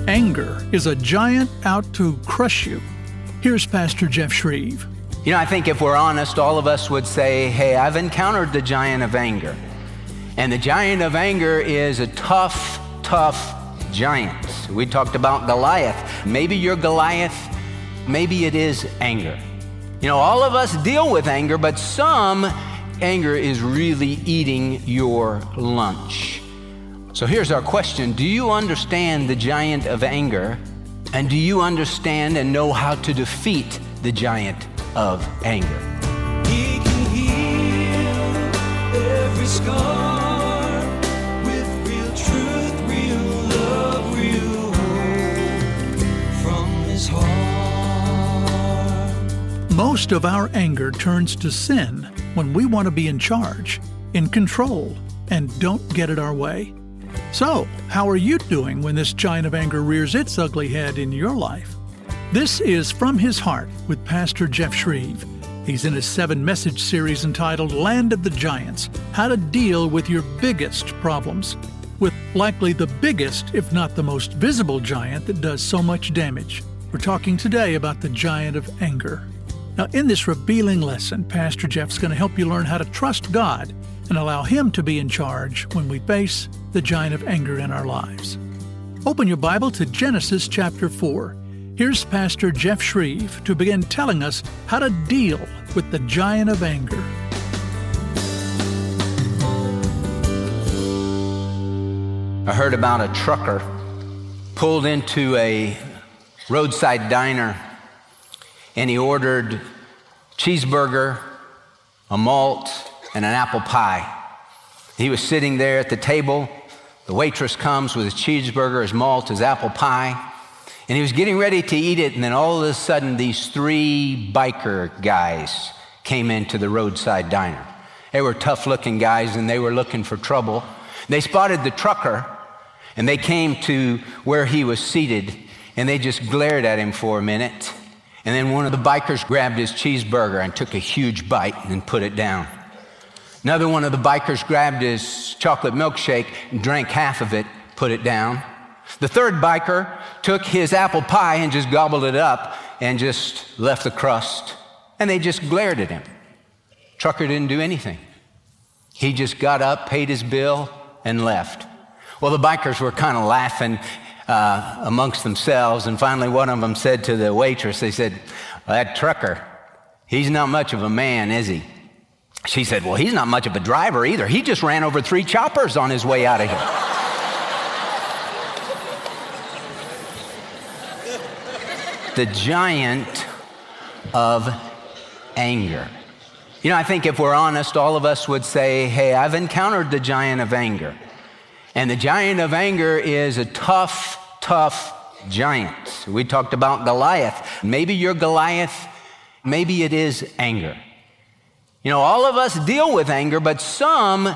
Anger is a giant out to crush you. Here's Pastor Jeff Shreve. You know, I think if we're honest, all of us would say, hey, I've encountered the giant of anger. And the giant of anger is a tough giant. We talked about Goliath. Maybe you're Goliath, maybe it is anger. You know, all of us deal with anger, but some anger is really eating your lunch. So here's our question. Do you understand the giant of anger? And do you understand and know how to defeat the giant of anger? He can heal every scar with real truth, real love, real hope from his heart. Most of our anger turns to sin when we want to be in charge, in control, and don't get it our way. So, how are you doing when this giant of anger rears its ugly head in your life? This is From His Heart with Pastor Jeff Shreve. He's in a 7-message series entitled Land of the Giants, How to Deal with Your Biggest Problems, with likely the biggest, if not the most visible giant that does so much damage. We're talking today about the giant of anger. Now, in this revealing lesson, Pastor Jeff's going to help you learn how to trust God and allow Him to be in charge when we face the giant of anger in our lives. Open your Bible to Genesis chapter 4. Here's Pastor Jeff Shreve to begin telling us how to deal with the giant of anger. I heard about a trucker pulled into a roadside diner and he ordered cheeseburger, a malt, and an apple pie. He was sitting there at the table. The waitress comes with his cheeseburger, his malt, his apple pie, and he was getting ready to eat it, and then all of a sudden these 3 biker guys came into the roadside diner. They were tough-looking guys, and they were looking for trouble. They spotted the trucker, and they came to where he was seated, and they just glared at him for a minute. And then one of the bikers grabbed his cheeseburger and took a huge bite and put it down. Another one of the bikers grabbed his chocolate milkshake and drank half of it, put it down. The third biker took his apple pie and just gobbled it up and just left the crust. And they just glared at him. Trucker didn't do anything. He just got up, paid his bill, and left. Well, the bikers were kind of laughing amongst themselves, and finally one of them said to the waitress, they said, well, that trucker, he's not much of a man, is he? She said, well, he's not much of a driver either. He just ran over 3 choppers on his way out of here. The giant of anger. You know, I think if we're honest, all of us would say, hey, I've encountered the giant of anger. And the giant of anger is a tough giant. We talked about Goliath. Maybe you're Goliath, maybe it is anger. You know, all of us deal with anger, but some,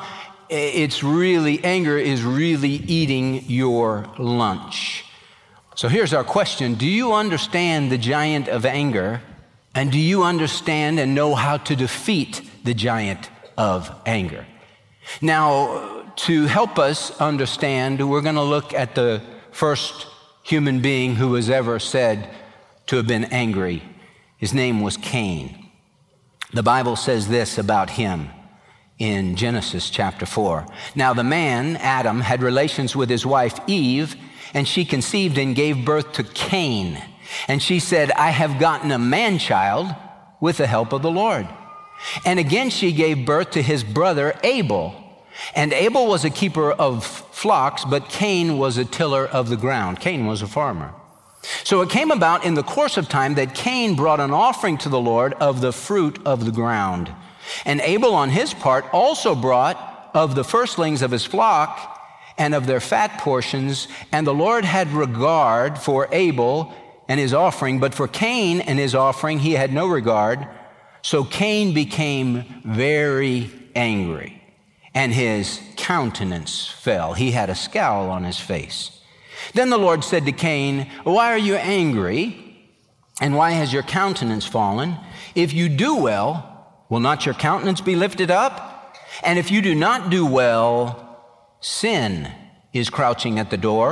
anger is really eating your lunch. So here's our question. Do you understand the giant of anger? And do you understand and know how to defeat the giant of anger? Now, to help us understand, we're going to look at the first human being who was ever said to have been angry. His name was Cain. The Bible says this about him in Genesis chapter 4. Now the man, Adam, had relations with his wife Eve, and she conceived and gave birth to Cain. And she said, I have gotten a man-child with the help of the Lord. And again she gave birth to his brother Abel. And Abel was a keeper of flocks, but Cain was a tiller of the ground. Cain was a farmer. So it came about in the course of time that Cain brought an offering to the Lord of the fruit of the ground. And Abel on his part also brought of the firstlings of his flock and of their fat portions. And the Lord had regard for Abel and his offering, but for Cain and his offering he had no regard. So Cain became very angry, and his countenance fell. He had a scowl on his face. Then the Lord said to Cain, why are you angry? And why has your countenance fallen? If you do well, will not your countenance be lifted up? And if you do not do well, sin is crouching at the door,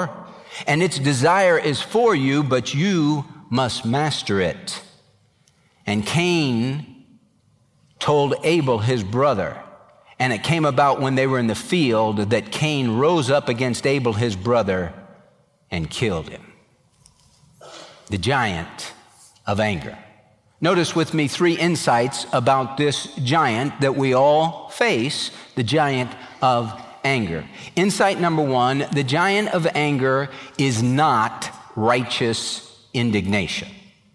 and its desire is for you, but you must master it. And Cain told Abel, his brother, and it came about when they were in the field that Cain rose up against Abel, his brother, and killed him. The giant of anger. Notice with me 3 insights about this giant that we all face, the giant of anger. Insight number 1, the giant of anger is not righteous indignation.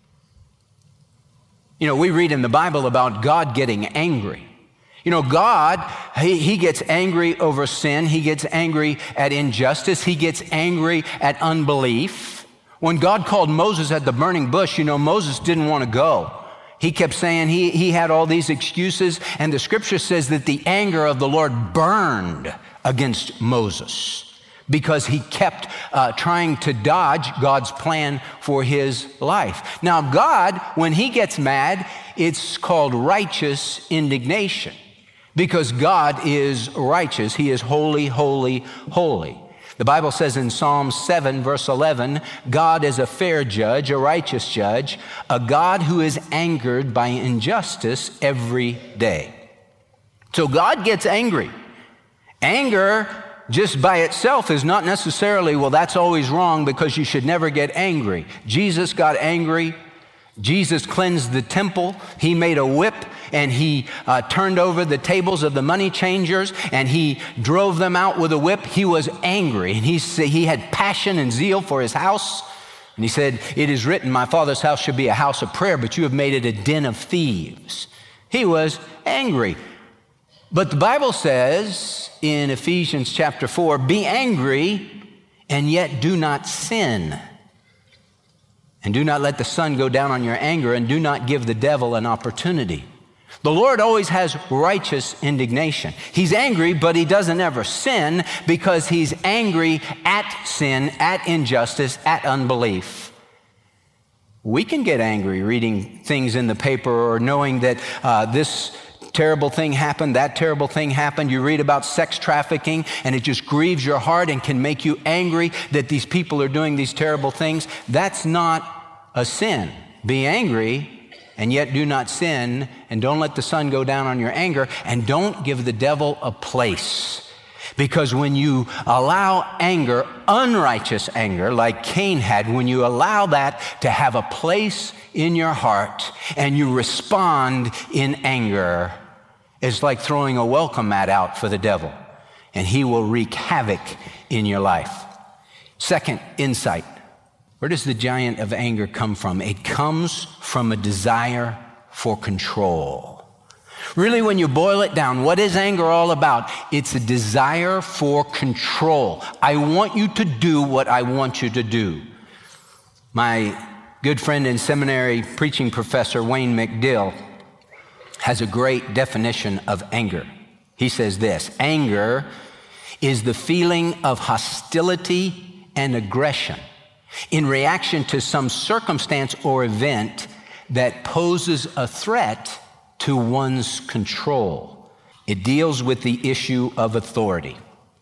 You know, we read in the Bible about God getting angry. You know, God, he gets angry over sin. He gets angry at injustice. He gets angry at unbelief. When God called Moses at the burning bush, you know, Moses didn't want to go. He kept saying he had all these excuses, and the scripture says that the anger of the Lord burned against Moses because he kept trying to dodge God's plan for his life. Now, God, when he gets mad, it's called righteous indignation because God is righteous. He is holy, holy, holy. The Bible says in Psalm 7, verse 11, God is a fair judge, a righteous judge, a God who is angered by injustice every day. So God gets angry. Anger just by itself is not necessarily, well, that's always wrong because you should never get angry. Jesus got angry. Jesus cleansed the temple. He made a whip and he turned over the tables of the money changers and he drove them out with a whip. He was angry and he had passion and zeal for his house. And he said, it is written, my Father's house should be a house of prayer, but you have made it a den of thieves. He was angry. But the Bible says in Ephesians chapter 4, be angry and yet do not sin. And do not let the sun go down on your anger, and do not give the devil an opportunity. The Lord always has righteous indignation. He's angry, but he doesn't ever sin because he's angry at sin, at injustice, at unbelief. We can get angry reading things in the paper or knowing that this terrible thing happened, that terrible thing happened. You read about sex trafficking and it just grieves your heart and can make you angry that these people are doing these terrible things. That's not a sin. Be angry and yet do not sin, and don't let the sun go down on your anger, and don't give the devil a place. Because when you allow anger, unrighteous anger, like Cain had, when you allow that to have a place in your heart and you respond in anger, it's like throwing a welcome mat out for the devil, and he will wreak havoc in your life. Second insight, where does the giant of anger come from? It comes from a desire for control. Really, when you boil it down, what is anger all about? It's a desire for control. I want you to do what I want you to do. My good friend and seminary preaching professor, Wayne McDill, has a great definition of anger. He says this: anger is the feeling of hostility and aggression in reaction to some circumstance or event that poses a threat to one's control. It deals with the issue of authority.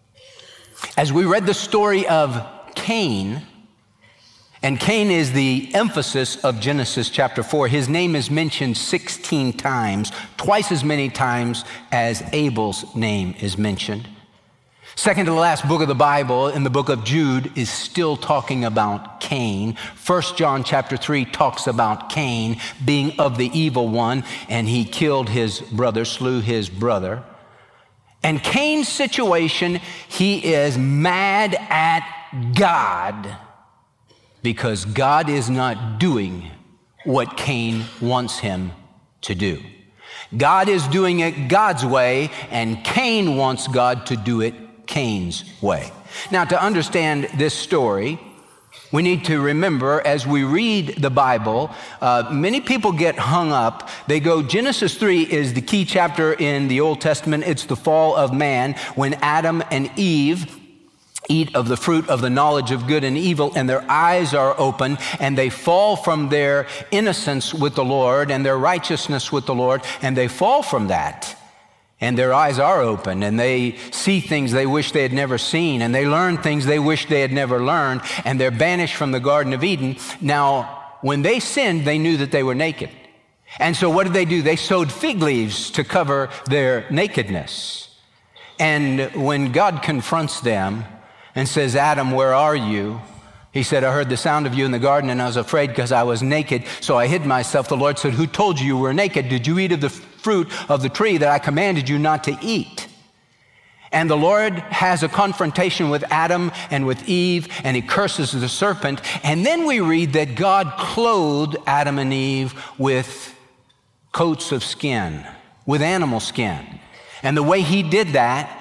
As we read the story of Cain, and Cain is the emphasis of Genesis chapter 4. His name is mentioned 16 times, twice as many times as Abel's name is mentioned. Second to the last book of the Bible, in the book of Jude, is still talking about Cain. 1 John chapter 3 talks about Cain being of the evil one, and he killed his brother, slew his brother. And Cain's situation, he is mad at God because God is not doing what Cain wants him to do. God is doing it God's way, and Cain wants God to do it Cain's way. Now, to understand this story, we need to remember, as we read the Bible, many people get hung up. They go, Genesis 3 is the key chapter in the Old Testament. It's the fall of man, when Adam and Eve eat of the fruit of the knowledge of good and evil, and their eyes are open, and they fall from their innocence with the Lord and their righteousness with the Lord, and they fall from that. And their eyes are open, and they see things they wish they had never seen, and they learn things they wish they had never learned, and they're banished from the Garden of Eden. Now, when they sinned, they knew that they were naked. And so what did they do? They sewed fig leaves to cover their nakedness. And when God confronts them and says, Adam, where are you? He said, I heard the sound of you in the garden, and I was afraid because I was naked, so I hid myself. The Lord said, who told you you were naked? Did you eat of the fruit of the tree that I commanded you not to eat? And the Lord has a confrontation with Adam and with Eve, and he curses the serpent. And then we read that God clothed Adam and Eve with coats of skin, with animal skin. And the way he did that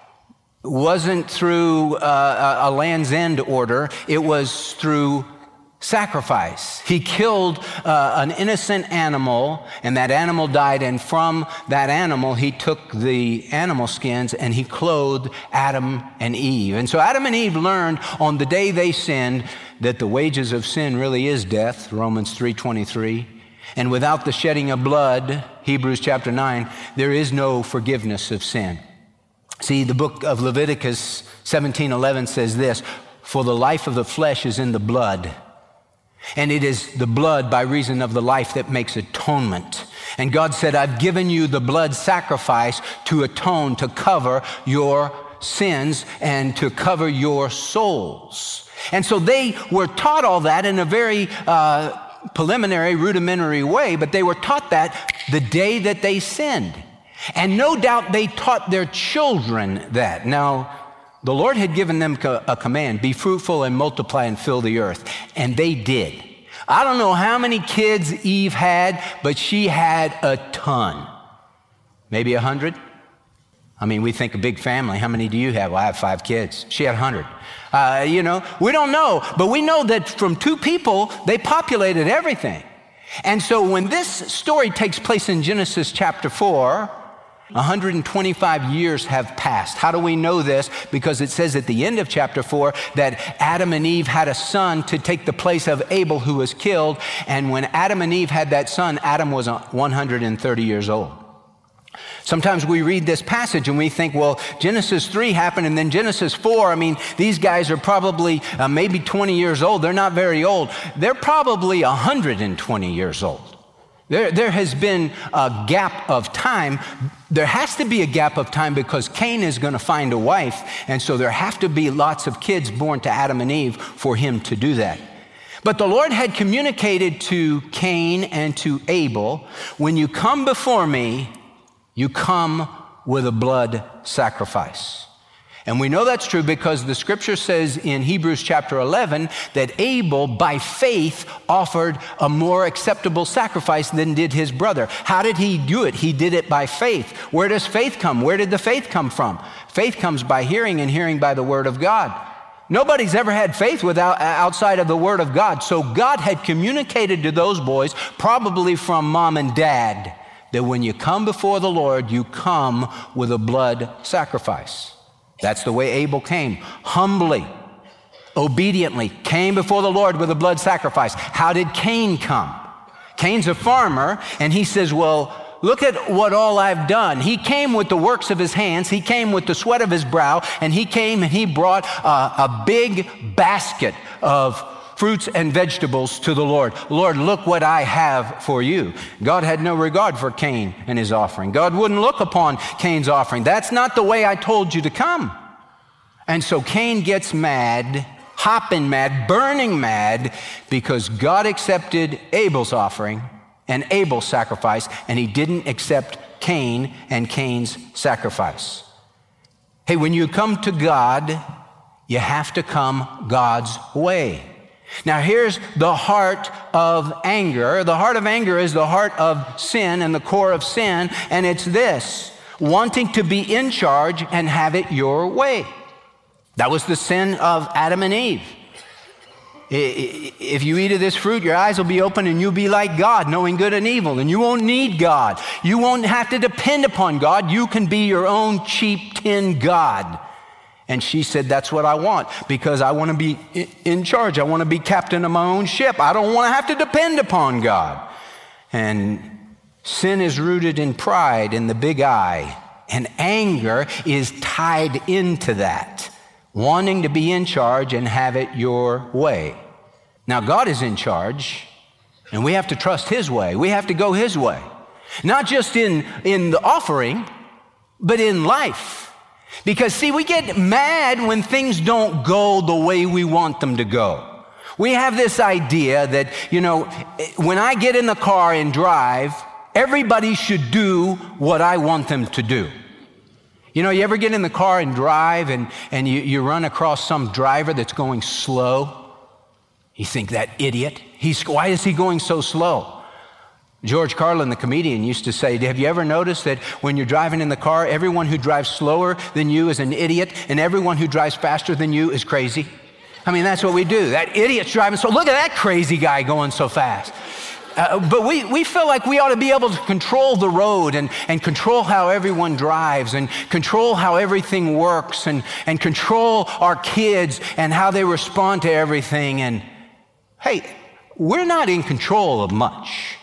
wasn't through a Land's End order. It was through sacrifice. He killed an innocent animal, and that animal died, and from that animal he took the animal skins and he clothed Adam and Eve. And so Adam and Eve learned on the day they sinned that the wages of sin really is death, Romans 3:23. And without the shedding of blood, Hebrews chapter 9, there is no forgiveness of sin. See, the book of Leviticus 17:11 says this, for the life of the flesh is in the blood, and it is the blood by reason of the life that makes atonement. And God said, I've given you the blood sacrifice to atone, to cover your sins and to cover your souls. And so they were taught all that in a very preliminary, rudimentary way, but they were taught that the day that they sinned. And no doubt they taught their children that. Now, the Lord had given them a command, be fruitful and multiply and fill the earth. And they did. I don't know how many kids Eve had, but she had a ton. Maybe 100? I mean, we think a big family. How many do you have? Well, I have 5 kids. She had 100. We don't know, but we know that from 2 people, they populated everything. And so when this story takes place in Genesis chapter 4, 125 years have passed. How do we know this? Because it says at the end of chapter 4 that Adam and Eve had a son to take the place of Abel, who was killed. And when Adam and Eve had that son, Adam was 130 years old. Sometimes we read this passage and we think, well, Genesis 3 happened and then Genesis 4, I mean, these guys are probably maybe 20 years old. They're not very old. They're probably 120 years old. There has been a gap of time. There has to be a gap of time because Cain is going to find a wife, and so there have to be lots of kids born to Adam and Eve for him to do that. But the Lord had communicated to Cain and to Abel, when you come before me, you come with a blood sacrifice. And we know that's true because the scripture says in Hebrews chapter 11 that Abel, by faith, offered a more acceptable sacrifice than did his brother. How did he do it? He did it by faith. Where does faith come? Where did the faith come from? Faith comes by hearing, and hearing by the word of God. Nobody's ever had faith outside of the word of God. So God had communicated to those boys, probably from mom and dad, that when you come before the Lord, you come with a blood sacrifice. That's the way Abel came, humbly, obediently, came before the Lord with a blood sacrifice. How did Cain come? Cain's a farmer, and he says, well, look at what all I've done. He came with the works of his hands. He came with the sweat of his brow, and he came and he brought a big basket of fruits and vegetables to the Lord. Lord, look what I have for you. God had no regard for Cain and his offering. God wouldn't look upon Cain's offering. That's not the way I told you to come. And so Cain gets mad, hopping mad, burning mad, because God accepted Abel's offering and Abel's sacrifice, and he didn't accept Cain and Cain's sacrifice. Hey, when you come to God, you have to come God's way. Now, here's the heart of anger. The heart of anger is the heart of sin and the core of sin, and it's this: wanting to be in charge and have it your way. That was the sin of Adam and Eve. If you eat of this fruit, your eyes will be open and you'll be like God, knowing good and evil, and you won't need God. You won't have to depend upon God. You can be your own cheap tin God. And she said, that's what I want, because I want to be in charge. I want to be captain of my own ship. I don't want to have to depend upon God. And sin is rooted in pride, in the big I. And anger is tied into that, wanting to be in charge and have it your way. Now, God is in charge, and we have to trust His way. We have to go His way. Not just in the offering, but in life. Because, see, we get mad when things don't go the way we want them to go. We have this idea that, when I get in the car and drive, everybody should do what I want them to do. You ever get in the car and drive and you run across some driver that's going slow? You think, that idiot, why is he going so slow? George Carlin, the comedian, used to say, have you ever noticed that when you're driving in the car, everyone who drives slower than you is an idiot, and everyone who drives faster than you is crazy? I mean, that's what we do. That idiot's driving so, look at that crazy guy going so fast. But we feel like we ought to be able to control the road and control how everyone drives and control how everything works and control our kids and how they respond to everything. And hey, we're not in control of much.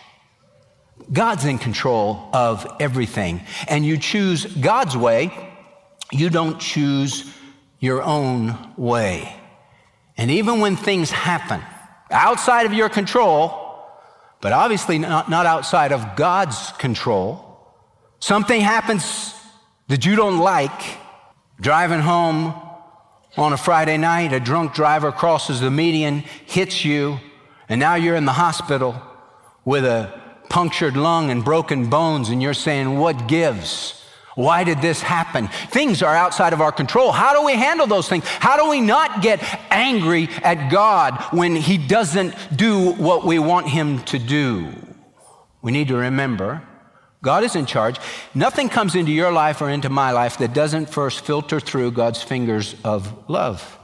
God's in control of everything. And you choose God's way. You don't choose your own way. And even when things happen outside of your control, but obviously not outside of God's control, something happens that you don't like. Driving home on a Friday night, a drunk driver crosses the median, hits you, and now you're in the hospital with a punctured lung and broken bones, and you're saying, what gives? Why did this happen? Things are outside of our control. How do we handle those things? How do we not get angry at God when He doesn't do what we want Him to do? We need to remember, God is in charge. Nothing comes into your life or into my life that doesn't first filter through God's fingers of love.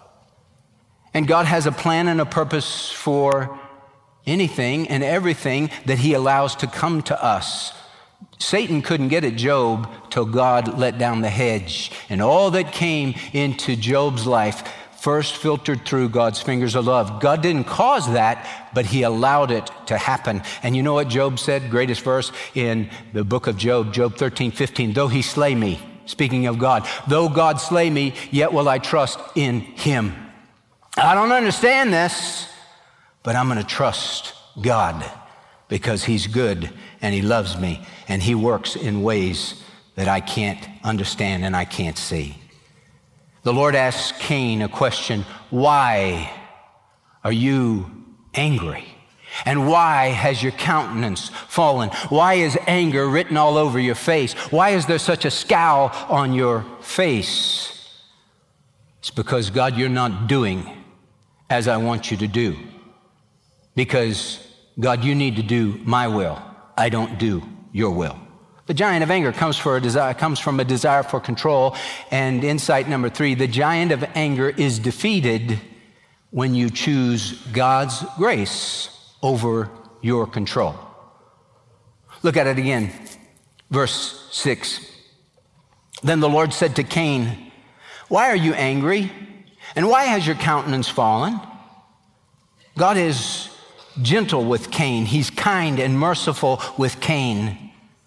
And God has a plan and a purpose for anything and everything that He allows to come to us. Satan couldn't get at Job till God let down the hedge. And all that came into Job's life first filtered through God's fingers of love. God didn't cause that, but He allowed it to happen. And you know what Job said? Greatest verse in the book of Job, Job 13:15. Though He slay me, speaking of God, though God slay me, yet will I trust in Him. I don't understand this, but I'm going to trust God because He's good and He loves me and He works in ways that I can't understand and I can't see. The Lord asked Cain a question, why are you angry? And why has your countenance fallen? Why is anger written all over your face? Why is there such a scowl on your face? It's because, God, you're not doing as I want you to do. Because, God, you need to do my will. I don't do your will. The giant of anger comes from a desire for control. And insight number 3, the giant of anger is defeated when you choose God's grace over your control. Look at it again. Verse 6. Then the Lord said to Cain, why are you angry? And why has your countenance fallen? God is gentle with Cain. He's kind and merciful with Cain.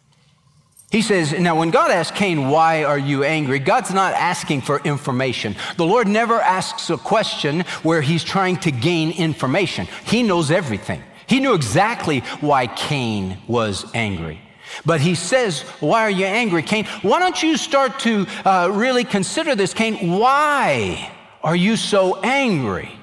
He says, now when God asks Cain, why are you angry? God's not asking for information. The Lord never asks a question where He's trying to gain information. He knows everything. He knew exactly why Cain was angry. But He says, why are you angry, Cain? Why don't you start to really consider this, Cain? Why are you so angry?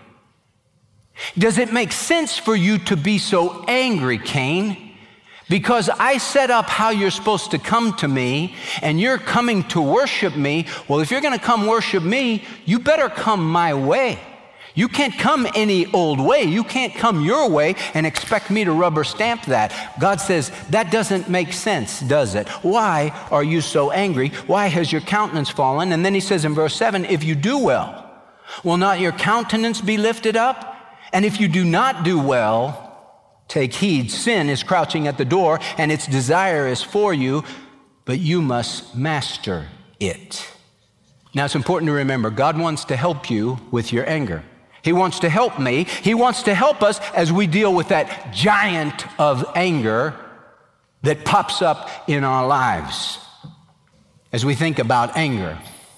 Does it make sense for you to be so angry, Cain? Because I set up how you're supposed to come to me, and you're coming to worship me. Well, if you're going to come worship me, you better come my way. You can't come any old way. You can't come your way and expect me to rubber stamp that. God says, that doesn't make sense, does it? Why are you so angry? Why has your countenance fallen? And then He says in verse 7, if you do well, will not your countenance be lifted up? And if you do not do well, take heed, sin is crouching at the door, and its desire is for you, but you must master it. Now, it's important to remember, God wants to help you with your anger. He wants to help me. He wants to help us as we deal with that giant of anger that pops up in our lives. as we think about anger.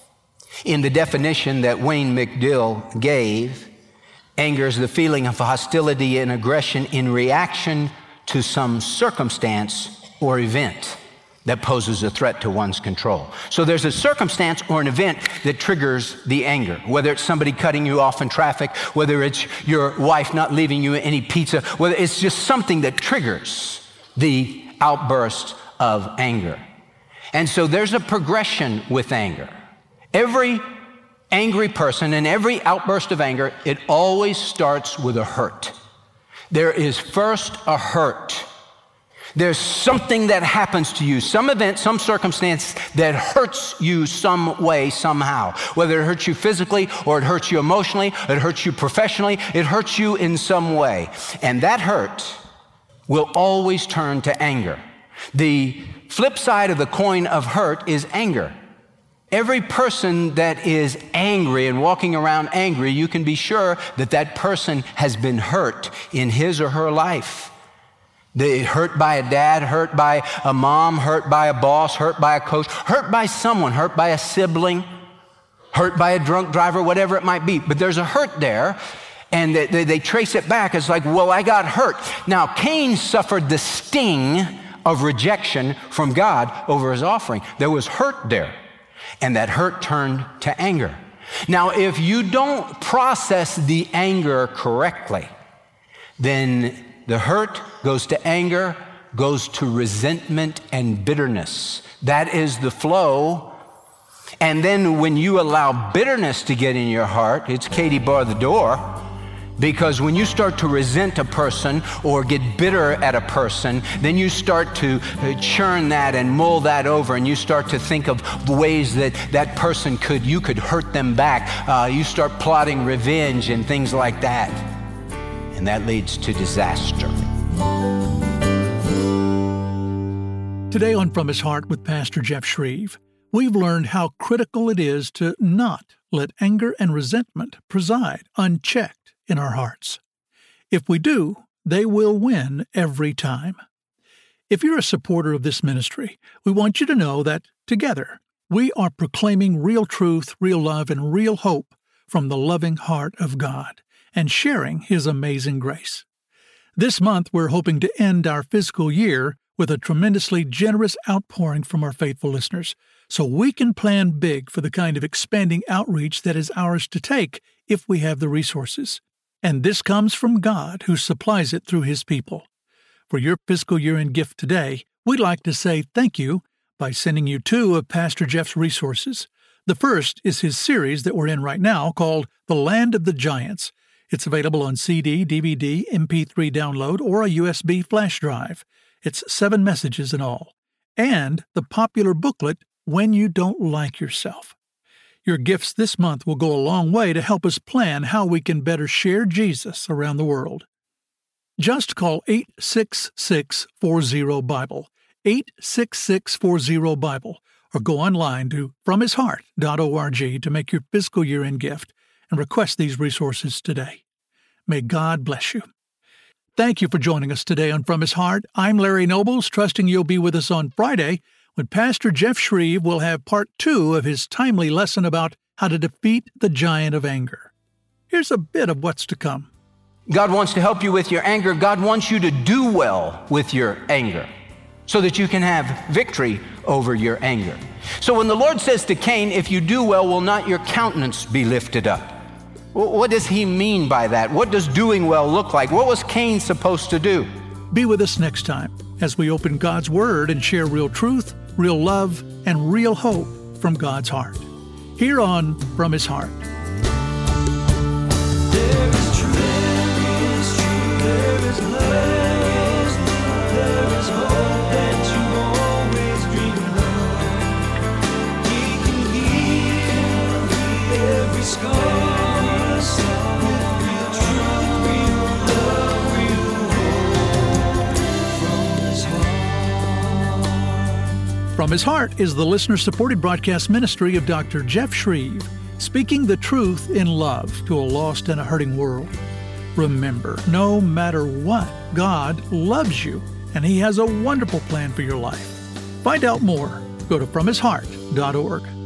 In the definition that Wayne McDill gave, anger is the feeling of hostility and aggression in reaction to some circumstance or event that poses a threat to one's control. So there's a circumstance or an event that triggers the anger, whether it's somebody cutting you off in traffic, whether it's your wife not leaving you any pizza, whether it's just something that triggers the outburst of anger. And so there's a progression with anger. Every angry person and every outburst of anger, it always starts with a hurt. There is first a hurt. There's something that happens to you, some event, some circumstance that hurts you some way, somehow. Whether it hurts you physically or it hurts you emotionally, it hurts you professionally, it hurts you in some way. And that hurt will always turn to anger. The flip side of the coin of hurt is anger. Every person that is angry and walking around angry, you can be sure that that person has been hurt in his or her life. They're hurt by a dad, hurt by a mom, hurt by a boss, hurt by a coach, hurt by someone, hurt by a sibling, hurt by a drunk driver, whatever it might be. But there's a hurt there, and they trace it back. It's like, well, I got hurt. Now, Cain suffered the sting of rejection from God over his offering. There was hurt there, and that hurt turned to anger. Now, if you don't process the anger correctly, then the hurt goes to anger, goes to resentment and bitterness. That is the flow. And then when you allow bitterness to get in your heart, it's Katie bar the door. Because when you start to resent a person or get bitter at a person, then you start to churn that and mull that over, and you start to think of ways that that person you could hurt them back. You start plotting revenge and things like that. And that leads to disaster. Today on From His Heart with Pastor Jeff Shreve, we've learned how critical it is to not let anger and resentment preside unchecked in our hearts. If we do, they will win every time. If you're a supporter of this ministry, we want you to know that together we are proclaiming real truth, real love, and real hope from the loving heart of God, and sharing His amazing grace. This month, we're hoping to end our fiscal year with a tremendously generous outpouring from our faithful listeners, so we can plan big for the kind of expanding outreach that is ours to take if we have the resources. And this comes from God, who supplies it through His people. For your fiscal year-end gift today, we'd like to say thank you by sending you 2 of Pastor Jeff's resources. The first is his series that we're in right now called The Land of the Giants. It's available on CD, DVD, MP3 download, or a USB flash drive. It's 7 messages in all. And the popular booklet, When You Don't Like Yourself. Your gifts this month will go a long way to help us plan how we can better share Jesus around the world. Just call 866-40-BIBLE, 866-40-BIBLE, or go online to fromhisheart.org to make your fiscal year-end gift and request these resources today. May God bless you. Thank you for joining us today on From His Heart. I'm Larry Nobles, trusting you'll be with us on Friday when Pastor Jeff Shreve will have part 2 of his timely lesson about how to defeat the giant of anger. Here's a bit of what's to come. God wants to help you with your anger. God wants you to do well with your anger so that you can have victory over your anger. So when the Lord says to Cain, if you do well, will not your countenance be lifted up? What does he mean by that? What does doing well look like? What was Cain supposed to do? Be with us next time as we open God's Word and share real truth, real love, and real hope from God's heart. Here on From His Heart. There is truth, there is love, there is hope that you always dreamed of. He can heal every scar. From His Heart is the listener-supported broadcast ministry of Dr. Jeff Shreve, speaking the truth in love to a lost and a hurting world. Remember, no matter what, God loves you, and He has a wonderful plan for your life. Find out more. Go to FromHisHeart.org. www.ccc.org.